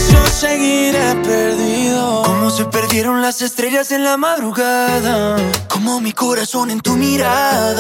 yo seguiré perdido. Como se perdieron las estrellas en la madrugada, como mi corazón en tu mirada.